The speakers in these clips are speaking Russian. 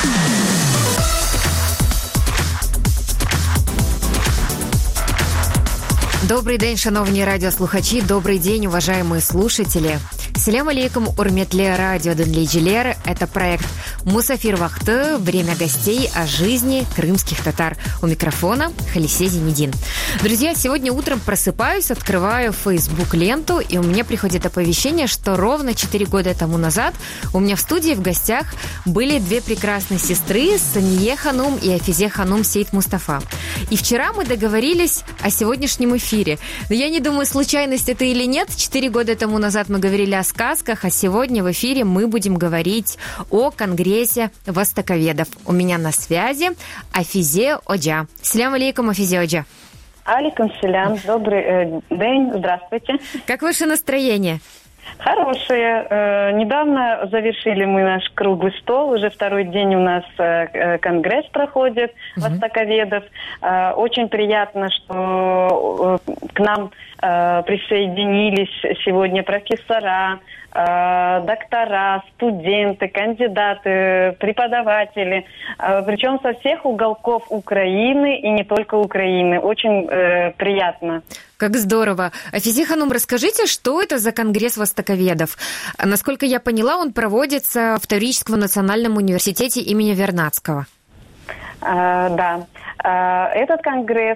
Добрий день, шановні радіослухачі, добрый день, уважаемые слушатели. Селям алейкум, урметле радио Денлиджелер. Это проект «Мусафир Вахты. Время гостей о жизни крымских татар». У микрофона Халисе Зенедин. Друзья, сегодня утром просыпаюсь, открываю Facebook-ленту, и у меня приходит оповещение, что ровно 4 года тому назад у меня в студии в гостях были две прекрасные сестры, Сания Ханум и Афизе Ханум Сейд Мустафа. И вчера мы договорились о сегодняшнем эфире. Но я не думаю, случайность это или нет. 4 года тому назад мы говорили о сказках, а сегодня в эфире мы будем говорить о Конгрессе востоковедов. У меня на связи Афизе Оджа. Салям алейкум, Афизе Оджа. Алейкум салям. Добрый день. Здравствуйте. Как ваше настроение? Хорошие. Недавно завершили мы наш круглый стол. Уже второй день у нас конгресс проходит востоковедов. Очень приятно, что к нам присоединились сегодня профессора, доктора, студенты, кандидаты, преподаватели, причем со всех уголков Украины и не только Украины. Очень приятно. Как здорово. Афизе Ханум, расскажите, что это за конгресс востоковедов? Насколько я поняла, он проводится в Таврическом национальном университете имени Вернадского. Да. Этот конгресс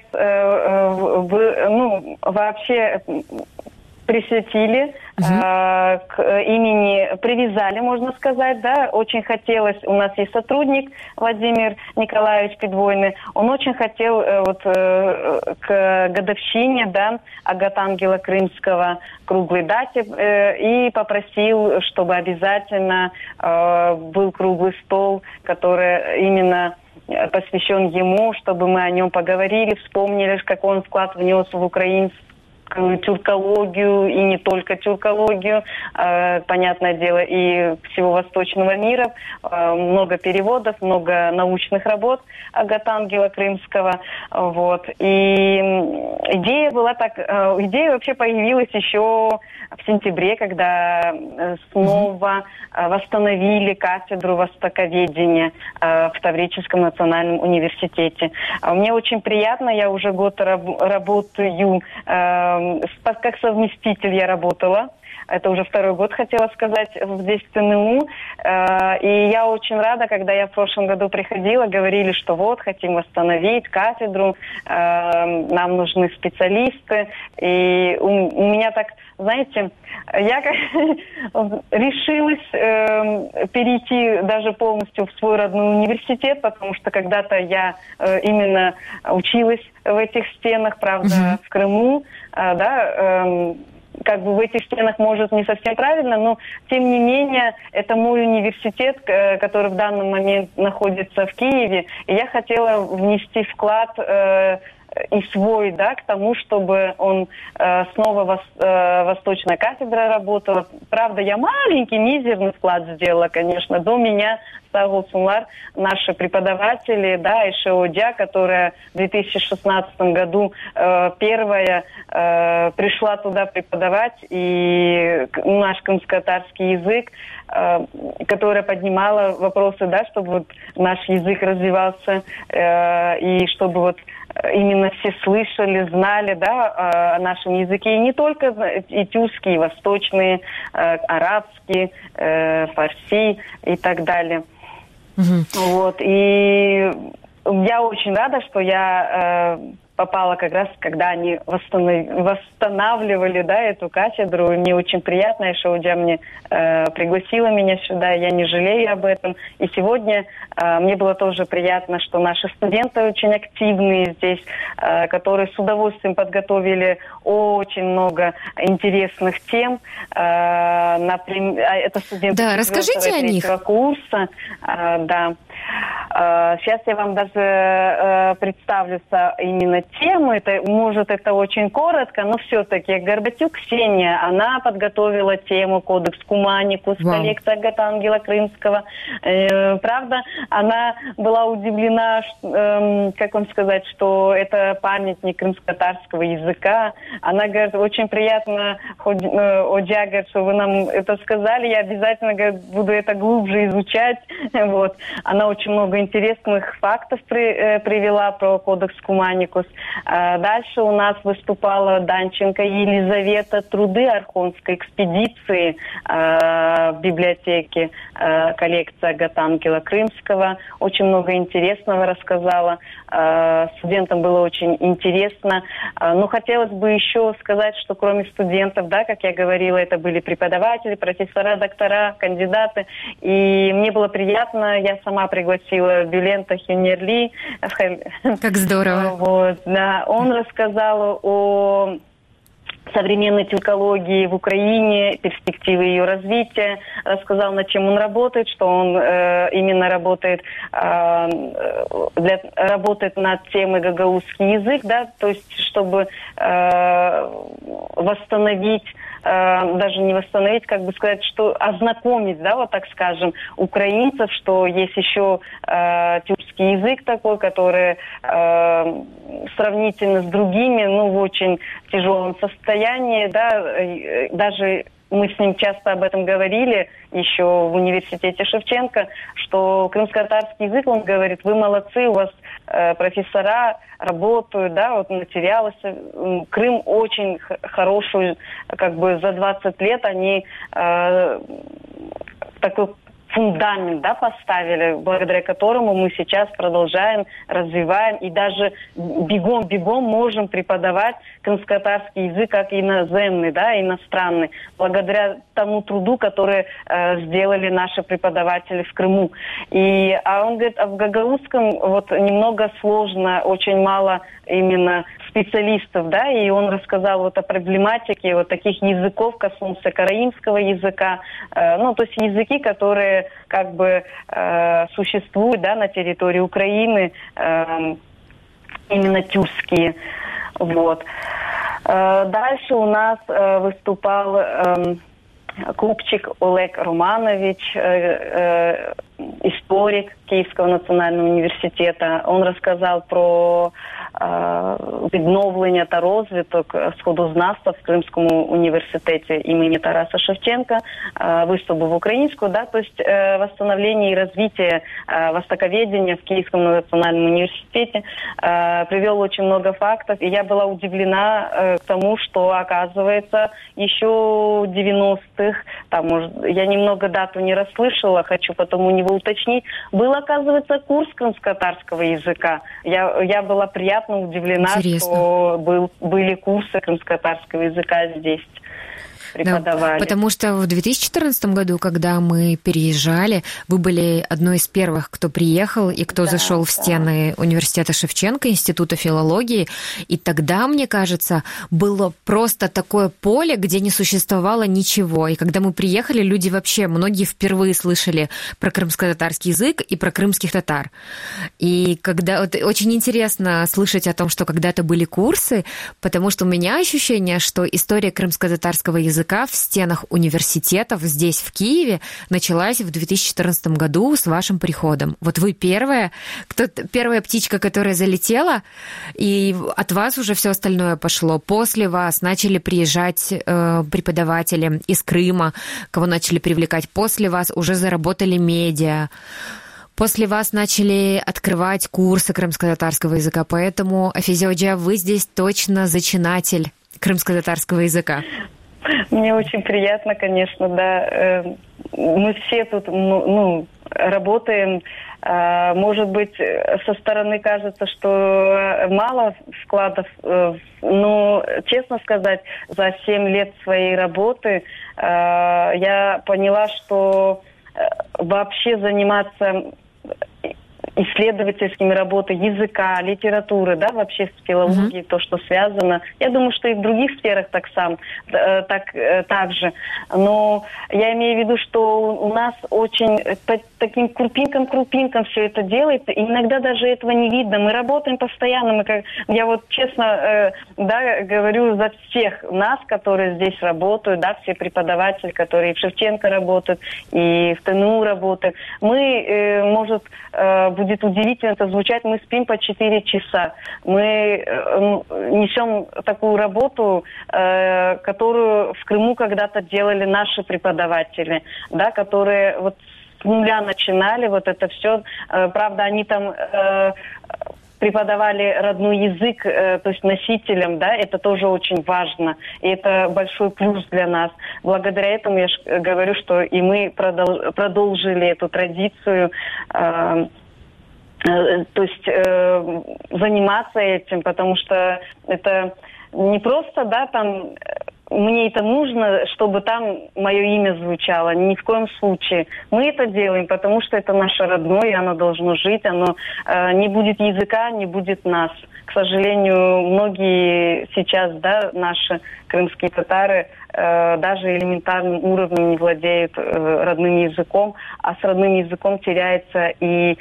вообще присвятили к имени, привязали, можно сказать, да, очень хотелось, у нас есть сотрудник Владимир Николаевич Пидвойный, он очень хотел к годовщине, да, Агатангела Крымского, круглой дате, и попросил, чтобы обязательно был круглый стол, который именно посвящен ему, чтобы мы о нем поговорили, вспомнили, как он вклад внес в украинскую тюркологию, и не только тюркологию, понятное дело, и всего восточного мира. Много переводов, много научных работ Агатангела Крымского. Вот. И идея вообще появилась еще в сентябре, когда снова восстановили кафедру востоковедения в Таврическом национальном университете. Мне очень приятно, я уже год работаю, как совместитель я работала. Это уже второй год, хотела сказать, здесь в ТНУ. И я очень рада, когда я в прошлом году приходила, говорили, что вот, хотим восстановить кафедру, нам нужны специалисты. И у меня так, знаете, я решилась перейти даже полностью в свой родной университет, потому что когда-то я именно училась в этих стенах, правда, в Крыму, да, как бы в этих стенах, может, не совсем правильно, но, тем не менее, это мой университет, который в данный момент находится в Киеве, и я хотела внести вклад и свой, да, к тому, чтобы он снова восточная кафедра работала. Правда, я маленький, мизерный вклад сделала, конечно. До меня Сагулсунлар, наши преподаватели, да, Ишеодя, которая в 2016 году первая пришла туда преподавать, и наш крымско-татарский язык, которая поднимала вопросы, да, чтобы вот наш язык развивался, и чтобы вот именно все слышали, знали, да, о нашем языке. И не только и тюркский, и восточные, арабский, фарси и так далее. Вот. И я очень рада, что я попала как раз, когда они восстанавливали, да, эту кафедру. Мне очень приятно, что Удя мне пригласила меня сюда, я не жалею об этом. И сегодня мне было тоже приятно, что наши студенты очень активные здесь, которые с удовольствием подготовили очень много интересных тем. Например, это студенты да, расскажите о них. Курса, да. Сейчас я вам даже представлю именно тему. Это очень коротко, но все-таки Горбатюк Ксения, она подготовила тему «Кодекс Куманикус», коллекция Гатангела Крымского. Правда, она была удивлена, как вам сказать, что это памятник крымско-татарского языка. Она говорит, очень приятно, Оджа, говорит, что вы нам это сказали, я обязательно, говорит, буду это глубже изучать. Вот. Она очень много интересных фактов привела про кодекс Куманикус. Дальше у нас выступала Данченко Елизавета, труды Архонской экспедиции в библиотеке, коллекция Гатангела Крымского. Очень много интересного рассказала. Студентам было очень интересно. Но хотелось бы еще сказать, что кроме студентов, да, как я говорила, это были преподаватели, профессора, доктора, кандидаты. И мне было приятно, я сама пригласила Бюлента Хюнерли. Как здорово. Вот, да. Он рассказал о современной тюркологии в Украине, перспективы ее развития, рассказал, над чем он работает, что он именно работает над темой гагаузский язык, да, то есть чтобы восстановить, даже не восстановить, как бы сказать, что ознакомить, да, вот так скажем, украинцев, что есть еще тюркский язык такой, который сравнительно с другими, ну, в очень тяжелом состоянии, да, даже мы с ним часто об этом говорили еще в университете Шевченко, что крымско-татарский язык, он говорит, вы молодцы, у вас профессора работают, да, вот материалы. Крым очень хорошую, как бы за 20 лет они такой фундамент, да, поставили, благодаря которому мы сейчас продолжаем, развиваем и даже бегом можем преподавать крымско-татарский язык как иноземный, да, иностранный, благодаря тому труду, который сделали наши преподаватели в Крыму. А он говорит, а в гагаузском вот немного сложно, очень мало именно специалистов, да, и он рассказал вот о проблематике вот таких языков, коснулся караимского языка, ну, то есть языки, которые как бы существуют, да, на территории Украины, именно тюркские, вот. Дальше у нас выступал Купчик Олег Романович, историк Киевского национального университета. Он рассказал про відновлення та розвиток сходознавства в Крымском университете имени Тараса Шевченко, выступ в украинскую, да, то есть восстановление и развитие востоковедения в Киевском национальном университете. Привел очень много фактов, и я была удивлена к тому, что, оказывается, еще 90-х, там, может, я немного дату не расслышала, хочу потом у него уточнить, был, оказывается, курс крымско-татарского языка. Я была приятно удивлена, интересно, что были курсы крымско-татарского языка здесь. Да, потому что в 2014 году, когда мы переезжали, вы были одной из первых, кто приехал и кто зашел в стены университета Шевченко, Института филологии. И тогда, мне кажется, было просто такое поле, где не существовало ничего. И когда мы приехали, люди вообще, многие впервые слышали про крымско-татарский язык и про крымских татар. И когда вот, очень интересно слышать о том, что когда-то были курсы, потому что у меня ощущение, что история крымско-татарского языка в стенах университетов здесь, в Киеве, началась в 2014 году с вашим приходом. Вот вы первая птичка, которая залетела, и от вас уже все остальное пошло. После вас начали приезжать преподаватели из Крыма, кого начали привлекать. После вас уже заработали медиа. После вас начали открывать курсы крымско-татарского языка. Поэтому, Афизе Оджа, вы здесь точно зачинатель крымско-татарского языка. Мне очень приятно, конечно, да. Мы все тут, работаем. Может быть, со стороны кажется, что мало вкладов, но, честно сказать, за 7 лет своей работы я поняла, что вообще заниматься исследовательскими работами языка, литературы, да, вообще с филологией, то, что связано. Я думаю, что и в других сферах так же. Но я имею в виду, что у нас очень по таким крупинкам все это делается, и иногда даже этого не видно. Мы работаем постоянно. Я вот честно говорю за всех нас, которые здесь работают, да, все преподаватели, которые в Шевченко работают, и в ТНУ работают. Мы, может, будет удивительно это звучать, мы спим по 4 часа. Мы несем такую работу, которую в Крыму когда-то делали наши преподаватели, да, которые вот с нуля начинали вот это все. Правда, они там преподавали родной язык, то есть носителям, да, это тоже очень важно. И это большой плюс для нас. Благодаря этому я говорю, что и мы продолжили эту традицию, то есть заниматься этим, потому что это не просто, да, там мне это нужно, чтобы там мое имя звучало. Ни в коем случае. Мы это делаем, потому что это наше родное, и оно должно жить. Оно не будет языка, не будет нас. К сожалению, многие сейчас, да, наши крымские татары даже элементарным уровнем не владеют родным языком, а с родным языком теряется и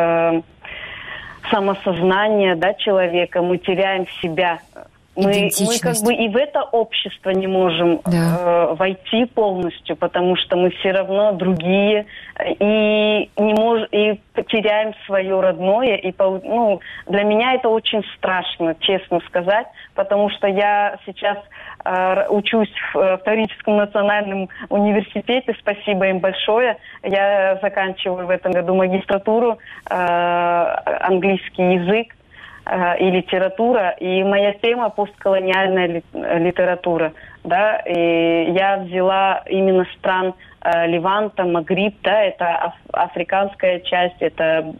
самосознание, да, человека. Мы теряем себя. Мы как бы и в это общество не можем войти полностью, потому что мы все равно другие и не можем, и теряем свое родное. И для меня это очень страшно, честно сказать, потому что я сейчас учусь в Таврическом национальном университете, спасибо им большое. Я заканчиваю в этом году магистратуру, английский язык и литература, и моя тема постколониальная литература, да, и я взяла именно стран Леванта, Магриб, да, это африканская часть, это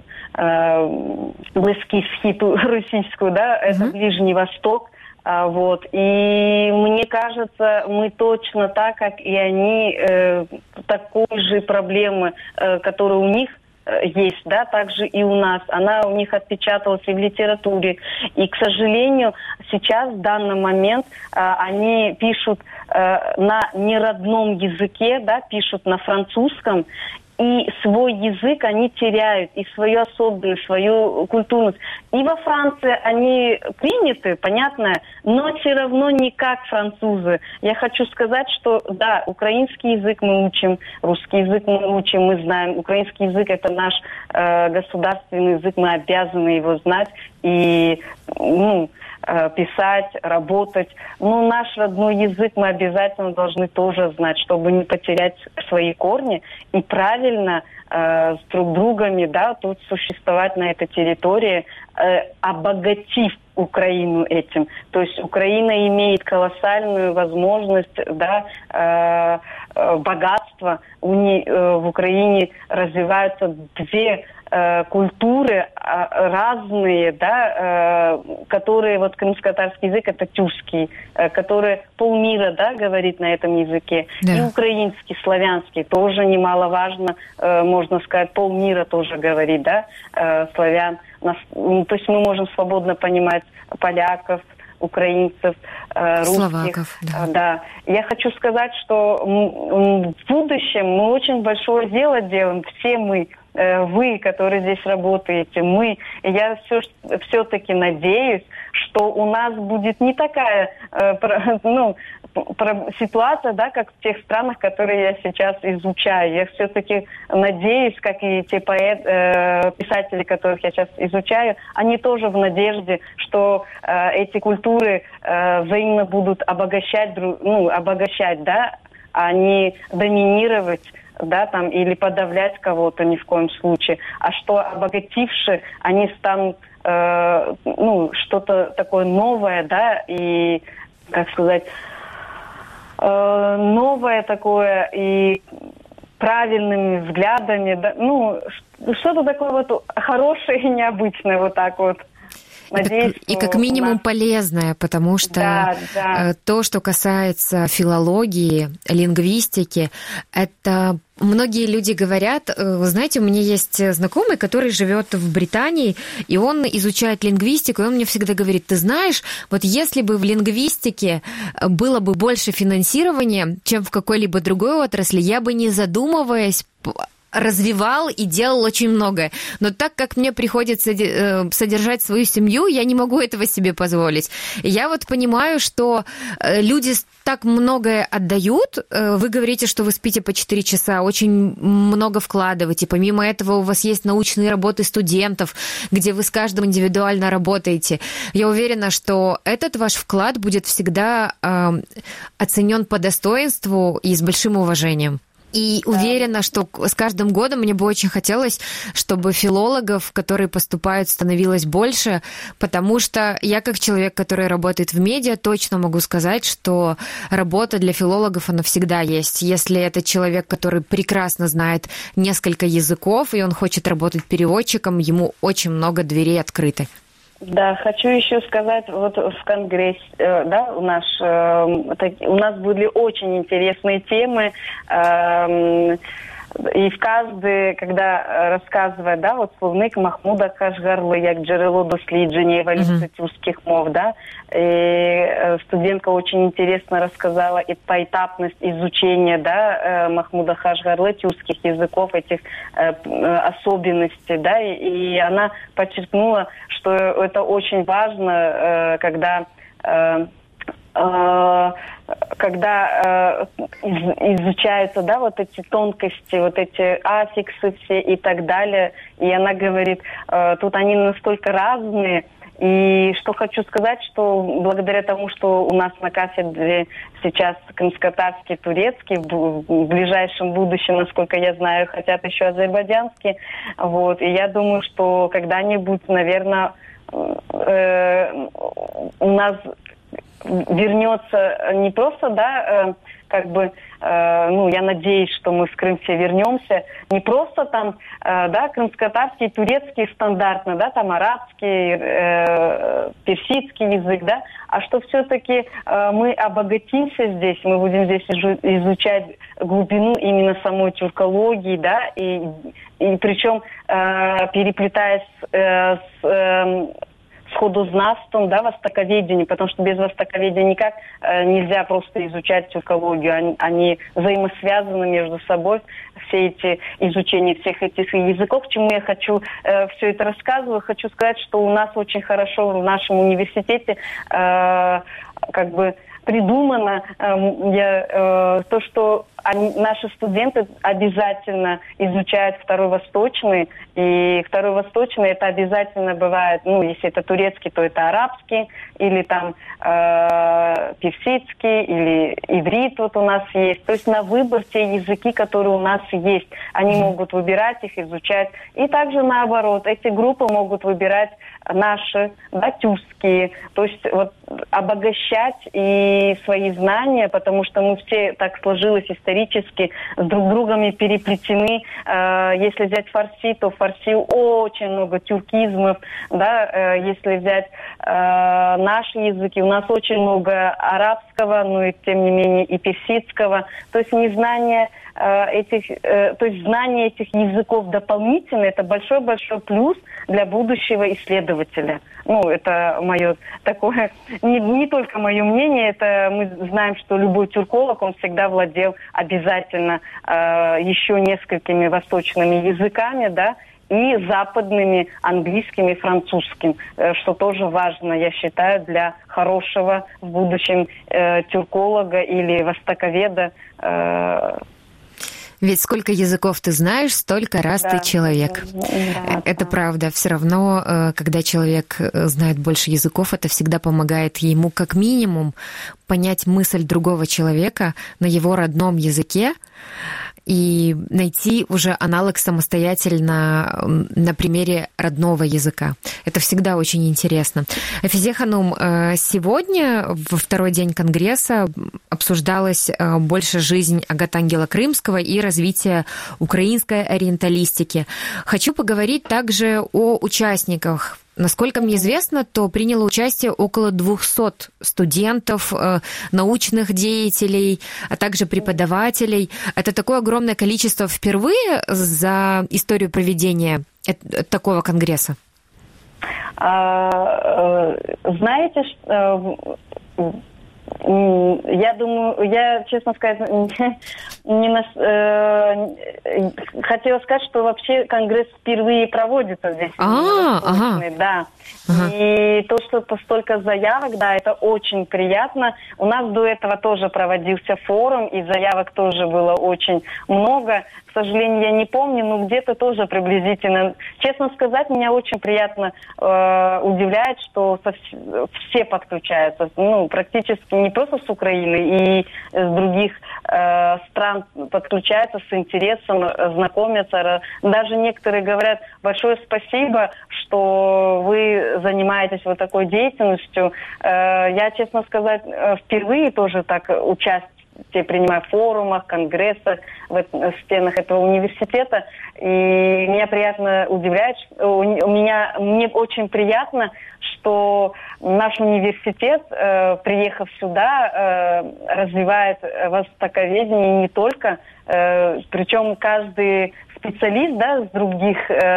близкий схиту российскую, да, это Ближний Восток, вот, и мне кажется, мы точно так, как и они, такой же проблемы, которые у них есть, да, также и у нас. Она у них отпечаталась и в литературе. И, к сожалению, сейчас, в данный момент, они пишут на неродном языке, да, пишут на французском, и свой язык они теряют, и свою особенность, свою культурность. И во Франции они приняты, понятно, но все равно не как французы. Я хочу сказать, что да, украинский язык мы учим, русский язык мы учим, мы знаем. Украинский язык – это наш государственный язык, мы обязаны его знать и писать, работать. Но наш родной язык мы обязательно должны тоже знать, чтобы не потерять свои корни и правильно с друг другами, да, тут существовать на этой территории, обогатив Украину этим. То есть Украина имеет колоссальную возможность, да, богатство. В Украине развиваются две культуры разные, да, которые, вот крымско-татарский язык, это тюркский, который полмира, да, говорит на этом языке. Да. И украинский, славянский, тоже немаловажно, можно сказать, полмира тоже говорит, да, славян. То есть мы можем свободно понимать поляков, украинцев, русских. Словаков, да. Да. Я хочу сказать, что в будущем мы очень большое дело делаем, все мы, вы, которые здесь работаете, мы. И я все-таки надеюсь, что у нас будет не такая ситуация, да, как в тех странах, которые я сейчас изучаю. Я все-таки надеюсь, как и те писатели, которых я сейчас изучаю, они тоже в надежде, что эти культуры взаимно будут обогащать, да, а не доминировать, да, там, или подавлять кого-то ни в коем случае, а что обогатившие, они станут что-то такое новое, да, и, как сказать, новое такое и правильными взглядами, да, что-то такое вот хорошее и необычное, вот так вот. Надеюсь, и как минимум полезное, потому что то, что касается филологии, лингвистики, это... Многие люди говорят, знаете, у меня есть знакомый, который живет в Британии, и он изучает лингвистику, и он мне всегда говорит, ты знаешь, вот если бы в лингвистике было бы больше финансирования, чем в какой-либо другой отрасли, я бы, не задумываясь, развивал и делал очень многое. Но так как мне приходится содержать свою семью, я не могу этого себе позволить. И я вот понимаю, что люди так многое отдают. Вы говорите, что вы спите по 4 часа, очень много вкладываете. Помимо этого у вас есть научные работы студентов, где вы с каждым индивидуально работаете. Я уверена, что этот ваш вклад будет всегда оценен по достоинству и с большим уважением. И уверена, что с каждым годом мне бы очень хотелось, чтобы филологов, которые поступают, становилось больше, потому что я, как человек, который работает в медиа, точно могу сказать, что работа для филологов, она всегда есть. Если это человек, который прекрасно знает несколько языков, и он хочет работать переводчиком, ему очень много дверей открыты. Да, хочу еще сказать, вот в Конгрессе, да, у нас были очень интересные темы, и в каждой, когда рассказывает, да, вот словник Махмуда Кашгарлы, як джерело дослідження еволюции тюркских мов, да, и студентка очень интересно рассказала и поэтапность изучения, да, Махмуда Кашгарлы, тюркских языков, этих особенностей, да, и она подчеркнула, что это очень важно, когда изучаются, да, вот эти тонкости, вот эти аффиксы все и так далее. И она говорит, тут они настолько разные. И что хочу сказать, что благодаря тому, что у нас на кафедре сейчас крымско-татарский, турецкий, в ближайшем будущем, насколько я знаю, хотят еще азербайджанский. Вот. И я думаю, что когда-нибудь, наверное, у нас вернется не просто, да, я надеюсь, что мы в Крым все вернемся, не просто там, да, крымско-татарский, турецкий стандартно, да, там арабский, персидский язык, да, а что все-таки мы обогатимся здесь, мы будем здесь изучать глубину именно самой тюркологии, да, и причем переплетаясь с сходознавством, да, востоковедением, потому что без востоковедения никак нельзя просто изучать тюркологию. Они взаимосвязаны между собой, все эти изучения всех этих языков. К чему я хочу все это рассказываю? Хочу сказать, что у нас очень хорошо в нашем университете придумано то, что наши студенты обязательно изучают второй восточный, и второй восточный это обязательно бывает, если это турецкий, то это арабский, или там персидский, или иврит вот у нас есть. То есть на выбор те языки, которые у нас есть, они могут выбирать их, изучать. И также наоборот, эти группы могут выбирать наши, да, тюркские, то есть вот обогащать и свои знания, потому что мы все, так сложилось исторически, с друг другом переплетены. Если взять фарси, то в фарси очень много тюркизмов, да, если взять наши языки, у нас очень много арабского, но и тем не менее и персидского, то есть незнание знание этих языков дополнительно, это большой-большой плюс для будущего исследователя. Это мое такое, не только мое мнение, это мы знаем, что любой тюрколог, он всегда владел обязательно еще несколькими восточными языками, да, и западными, английским и французским, что тоже важно, я считаю, для хорошего в будущем тюрколога или востоковеда. Ведь сколько языков ты знаешь, столько раз ты человек. Это правда. Все равно, когда человек знает больше языков, это всегда помогает ему как минимум понять мысль другого человека на его родном языке и найти уже аналог самостоятельно на примере родного языка. Это всегда очень интересно. Физе Ханум, сегодня, во второй день Конгресса, обсуждалась больше жизнь Агаты Ангела Крымского и развитие украинской ориенталистики. Хочу поговорить также о участниках Насколько мне известно, то приняло участие около 200 студентов, научных деятелей, а также преподавателей. Это такое огромное количество впервые за историю проведения такого конгресса? Знаете, я думаю, я, честно сказать, хотела сказать, что вообще конгресс впервые проводится здесь. Да. И то, что столько заявок, да, это очень приятно. У нас до этого тоже проводился форум, и заявок тоже было очень много. К сожалению, я не помню, но где-то тоже приблизительно. Честно сказать, меня очень приятно удивляет, что все подключаются. Ну, практически не просто с Украины, и с других стран подключаются с интересом, знакомятся. Даже некоторые говорят: большое спасибо, что вы занимаетесь вот такой деятельностью. Я, честно сказать, впервые тоже так принимаю в форумах, конгрессах, в стенах этого университета. И меня приятно удивляет, мне очень приятно, что наш университет, приехав сюда, развивает востоковедение не только, причем каждый специалист, да, с других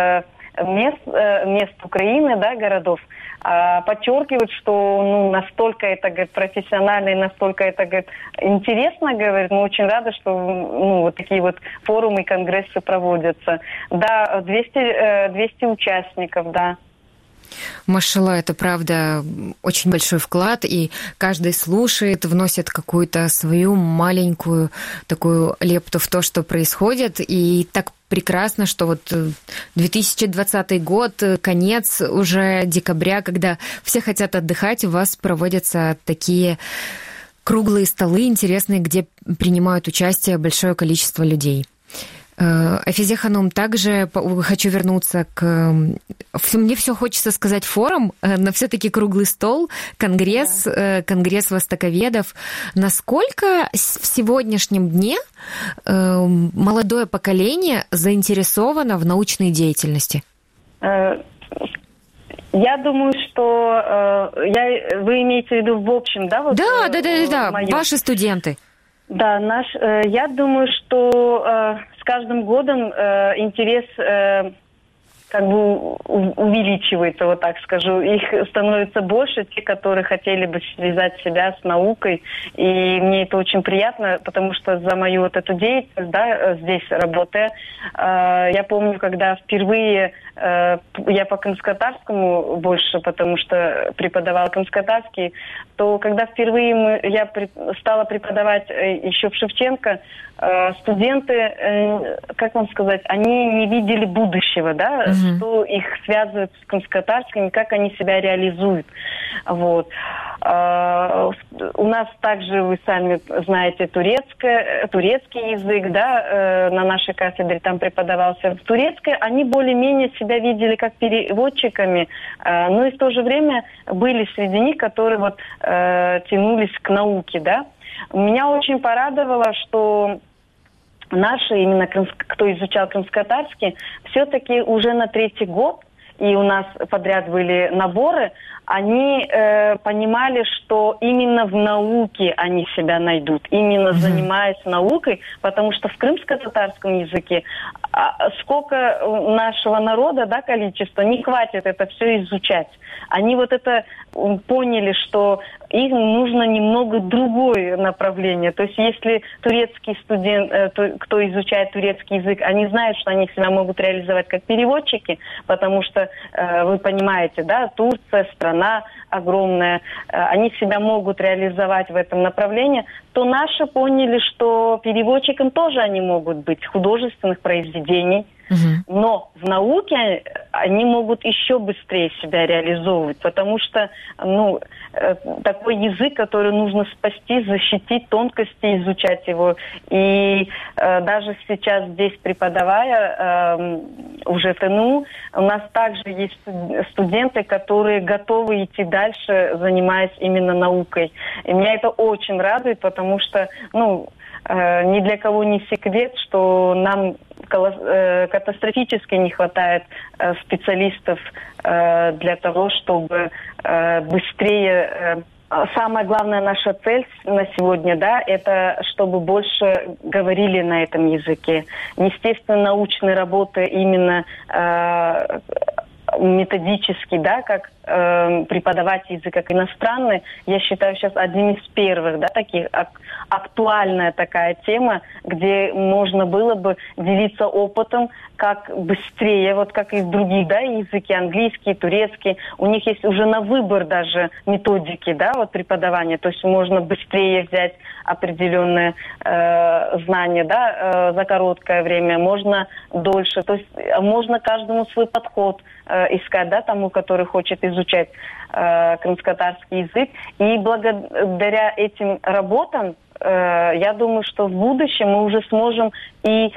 мест Украины, да, городов, подчеркивают, что настолько это, говорит, профессионально и настолько это, говорит, интересно, говорит. Мы очень рады, что вот такие вот форумы и конгрессы проводятся. Да, 200 участников, да. Машалла, это правда очень большой вклад, и каждый слушает, вносит какую-то свою маленькую такую лепту в то, что происходит, и так прекрасно, что вот 2020 год, конец уже декабря, когда все хотят отдыхать, у вас проводятся такие круглые столы интересные, где принимают участие большое количество людей. Афизе Ханум, также хочу вернуться к... Мне все хочется сказать форум, но все-таки круглый стол, конгресс, конгресс востоковедов. Насколько в сегодняшнем дне молодое поколение заинтересовано в научной деятельности? Я думаю, что вы имеете в виду в общем, да? Вот, да. Ваши студенты. Да, я думаю, что с каждым годом интерес как бы увеличивается, вот так скажу. Их становится больше, те, которые хотели бы связать себя с наукой. И мне это очень приятно, потому что за мою вот эту деятельность, да, здесь работая, я помню, когда впервые я по крымско-татарскому больше, потому что преподавала крымско-татарский, то когда впервые я стала преподавать еще в Шевченко, студенты, как вам сказать, они не видели будущего, да, что их связывает с крымско-татарским, как они себя реализуют. Вот. У нас также, вы сами знаете, турецкий язык, да, на нашей кафедре там преподавался. В турецкой они более-менее себя видели как переводчиками, но и в то же время были среди них, которые вот тянулись к науке, да. Меня очень порадовало, что наши, именно кто изучал крымско-татарский, все-таки уже на 3-й год, и у нас подряд были наборы, они понимали, что именно в науке они себя найдут, именно занимаясь наукой, потому что в крымско-татарском языке сколько нашего народа, да, количество, не хватит это все изучать. Они вот это поняли, что им нужно немного другое направление. То есть если турецкий студент, кто изучает турецкий язык, они знают, что они себя могут реализовать как переводчики, потому что, вы понимаете, да, Турция, страна огромная, они себя могут реализовать в этом направлении, то наши поняли, что переводчиком тоже они могут быть художественных произведений, но в науке они могут еще быстрее себя реализовывать, потому что, такой язык, который нужно спасти, защитить, тонкости, изучать его. И даже сейчас здесь, преподавая уже ТНУ, у нас также есть студенты, которые готовы идти дальше, занимаясь именно наукой. И меня это очень радует, потому что, ни для кого не секрет, что нам катастрофически не хватает специалистов для того, чтобы быстрее... Самая главная наша цель на сегодня, да, это чтобы больше говорили на этом языке. Естественно, научные работы именно методически, да, как преподавать язык как иностранный, я считаю сейчас одним из первых, да, таких актуальная такая тема, где можно было бы делиться опытом, как быстрее, вот как и другие, да, языки, английский, турецкий, у них есть уже на выбор даже методики, да, вот преподавания, то есть можно быстрее взять определенные знания, да, за короткое время, можно дольше, то есть можно каждому свой подход искать, да, тому, который хочет изучать крымско-татарский язык. И благодаря этим работам, я думаю, что в будущем мы уже сможем и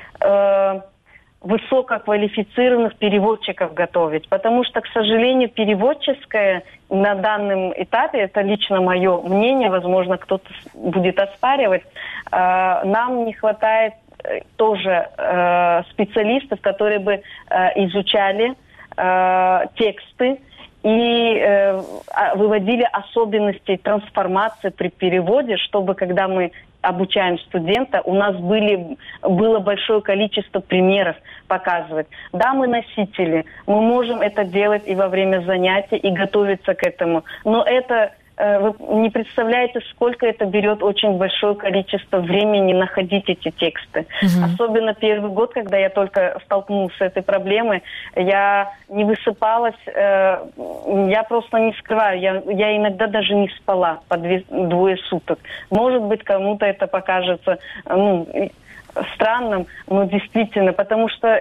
высококвалифицированных переводчиков готовить. Потому что, к сожалению, переводческое на данном этапе, это лично мое мнение, возможно, кто-то будет оспаривать, нам не хватает тоже специалистов, которые бы изучали тексты и выводили особенности трансформации при переводе, чтобы, когда мы обучаем студента, у нас было большое количество примеров показывать. Да, мы носители, мы можем это делать и во время занятий, и готовиться к этому, но это... Вы не представляете, сколько это берет очень большое количество времени находить эти тексты. Особенно первый год, когда я только столкнулась с этой проблемой, я не высыпалась, я просто не скрываю, я иногда даже не спала по двое суток. Может быть, кому-то это покажется, странным, но действительно, потому что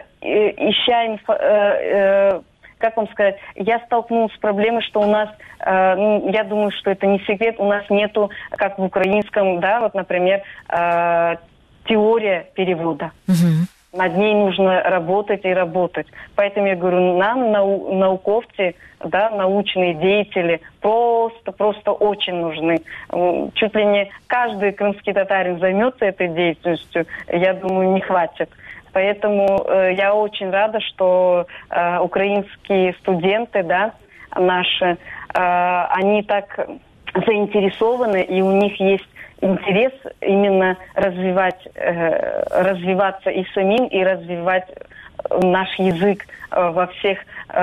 как вам сказать, я столкнулась с проблемой, что у нас, я думаю, что это не секрет, у нас нету, как в украинском, да, вот, например, теория перевода. Над ней нужно работать и работать. Поэтому я говорю, нам, науковцы, да, научные деятели, просто очень нужны. Чуть ли не каждый крымский татарин займется этой деятельностью, я думаю, не хватит. Поэтому я очень рада, что украинские студенты, да, наши, они так заинтересованы, и у них есть интерес именно развиваться и самим, и развивать наш язык во всех,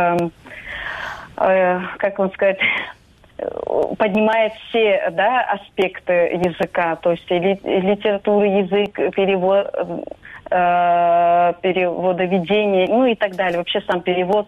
как вам сказать, поднимает все, да, аспекты языка, то есть и литературы, язык, переводоведение, ну и так далее. Вообще сам перевод.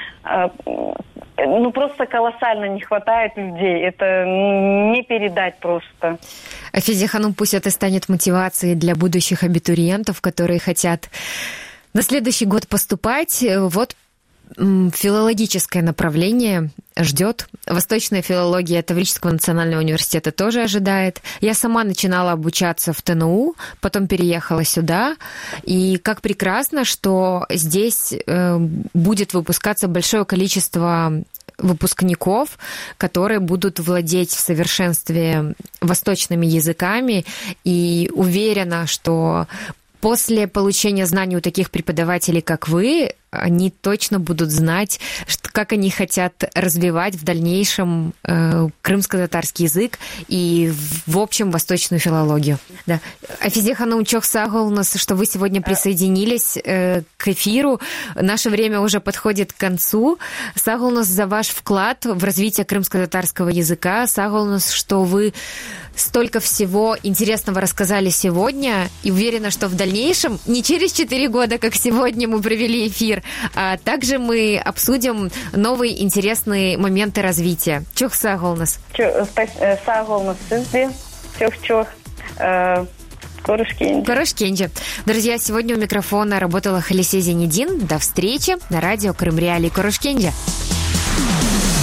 Просто колоссально не хватает людей. Это не передать просто. Афизия Ханум, пусть это станет мотивацией для будущих абитуриентов, которые хотят на следующий год поступать. Вот филологическое направление ждет. Восточная филология Таврического национального университета тоже ожидает. Я сама начинала обучаться в ТНУ, потом переехала сюда. И как прекрасно, что здесь будет выпускаться большое количество выпускников, которые будут владеть в совершенстве восточными языками. И уверена, что после получения знаний у таких преподавателей, как вы, они точно будут знать, как они хотят развивать в дальнейшем крымско-татарский язык и, в общем, восточную филологию. Да. Афизия Ханум, чох сагылнас, что вы сегодня присоединились к эфиру. Наше время уже подходит к концу. Сагылнас за ваш вклад в развитие крымско-татарского языка. Сагылнас, что вы столько всего интересного рассказали сегодня. И уверена, что в дальнейшем, не через 4 года, как сегодня мы провели эфир, а также мы обсудим новые интересные моменты развития. Чох сагылнас. Сагылнас сизде. Чох. Корошкенджи. Друзья, сегодня у микрофона работала Халисе Зенедин. До встречи на радио Крым Реалии. Корошкенджи.